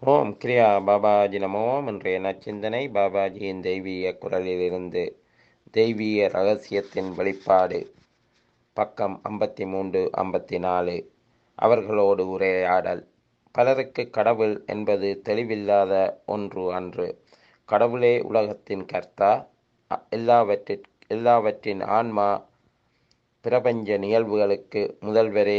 ஓம் கிரியா பாபாஜி நமோ. இன்றைய நச்சிந்தனை பாபாஜியின் தெய்வீக குரலிலிருந்து. தெய்வீக ரகசியத்தின் வெளிப்பாடு. பக்கம் 53-54. அவர்களோடு உரையாடல். பலருக்கு கடவுள் என்பது தெளிவில்லாத ஒன்று அன்று. கடவுளே உலகத்தின் கர்த்தா, எல்லாவற்றின் ஆன்மா, பிரபஞ்ச நிகழ்வுகளுக்கு முதல்வரே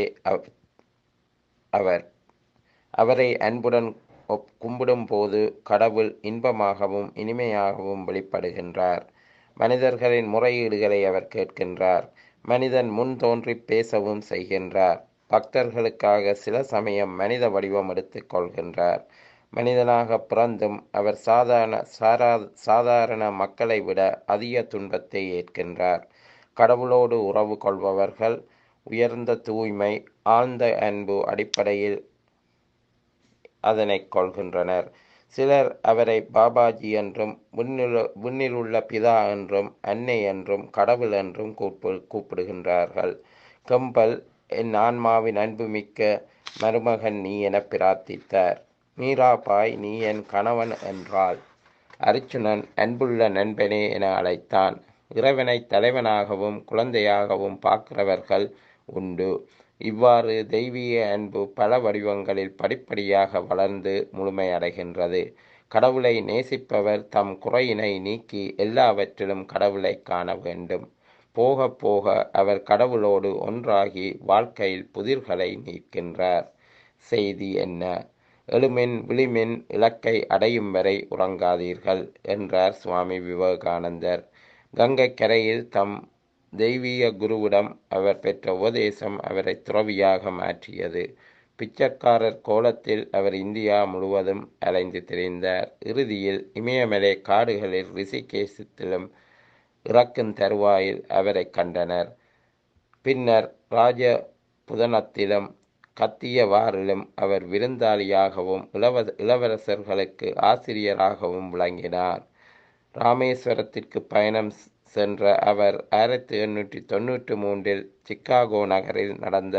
அவர். அவரை அன்புடன் கும்பிடும் போது கடவுள் இன்பமாகவும் இனிமையாகவும் வெளிப்படுகின்றார். மனிதர்களின் முறையீடுகளை அவர் கேட்கின்றார். மனிதன் முன் தோன்றி பேசவும் செய்கின்றார். பக்தர்களுக்காக சில சமயம் மனித வடிவம் எடுத்துக் கொள்கின்றார். மனிதனாக பிறந்தும் அவர் சாதாரண மக்களை விட அதிக துன்பத்தை ஏற்கின்றார். கடவுளோடு உறவு கொள்பவர்கள் உயர்ந்த தூய்மை, ஆழ்ந்த அன்பு அடிப்படையில் அதனை கொள்கின்றனர். சிலர் அவரை பாபாஜி என்றும், விண்ணிலுள்ள பிதா என்றும், அன்னை என்றும், கடவுள் என்றும் கூப்பிடுகின்றார்கள். கம்பல் என் ஆன்மாவின் அன்புமிக்க மருமகன் நீ என பிரார்த்தித்தார். மீராபாய் நீ என் கணவன் என்றாள். அர்ச்சுனன் அன்புள்ள நண்பனே என அழைத்தான். இறைவனை தலைவனாகவும் குழந்தையாகவும் பார்க்கிறவர்கள் உண்டு. இவ்வாறு தெய்வீக அன்பு பல வடிவங்களில் படிப்படியாக வளர்ந்து முழுமையடைகின்றது. கடவுளை நேசிப்பவர் தம் குறையினை நீக்கி எல்லாவற்றிலும் கடவுளை காண வேண்டும். போக போக அவர் கடவுளோடு ஒன்றாகி வாழ்க்கையில் புதிர்களை நீக்கின்றார். செய்தி என்ன? எழுமின் விழிமின், இலக்கை அடையும் வரை உறங்காதீர்கள் என்றார் சுவாமி விவேகானந்தர். கங்கை கரையில் தம் தெய்வீக குருவிடம் அவர் பெற்ற உபதேசம் அவரை துறவியாக மாற்றியது. பிச்சைக்காரர் கோலத்தில் அவர் இந்தியா முழுவதும் அலைந்து திரிந்தார். இறுதியில் இமயமலை காடுகளில் ரிஷிகேசத்திலும் இறக்கும் தருவாயில் அவரை கண்டனர். பின்னர் ராஜபுதனத்திலும் கத்தியவாரிலும் அவர் விருந்தாளியாகவும் இளவரசர்களுக்கு ஆசிரியராகவும் விளங்கினார். ராமேஸ்வரத்திற்கு பயணம் சென்ற அவர் 1893 சிக்காகோ நகரில் நடந்த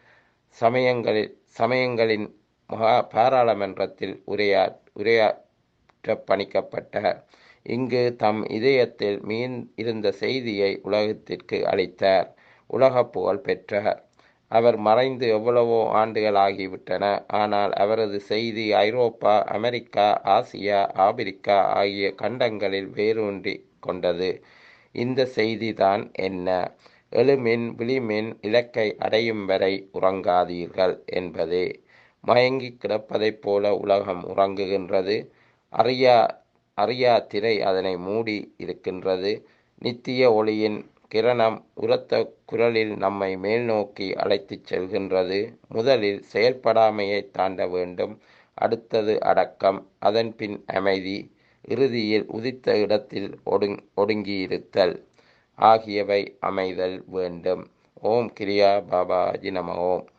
சமயங்களின் பாராளுமன்றத்தில் உரையாற்ற பணிக்கப்பட்டார். இங்கு தம் இதயத்தில் இருந்த செய்தியை உலகத்திற்கு அளித்தார். உலக புகழ் பெற்றார். அவர் மறைந்து எவ்வளவோ ஆண்டுகள் ஆகிவிட்டன. ஆனால் அவரது செய்தி ஐரோப்பா, அமெரிக்கா, ஆசியா, ஆப்பிரிக்கா ஆகிய கண்டங்களில் வேரூன்றி கொண்டது. இந்த செய்திதான் என்ன? எழுமின் விழிமின், இலக்கை அடையும் வரை உறங்காதீர்கள் என்பதே. மயங்கி கிடப்பதைப் போல உலகம் உறங்குகின்றது. அறியா திரை அதனை மூடி இருக்கின்றது. நித்திய ஒளியின் கிரணம் உரத்த குரலில் நம்மை மேல் நோக்கி அழைத்துச் செல்கின்றது. முதலில் செயல்படாமையை தாண்ட வேண்டும். அடுத்தது அடக்கம், அதன் பின் அமைதி, இறுதியில் உதித்த இடத்தில் ஒடுங்கியிருத்தல் ஆகியவை அமைதல் வேண்டும். ஓம் கிரியா பாபாஜி நம. ஓம்.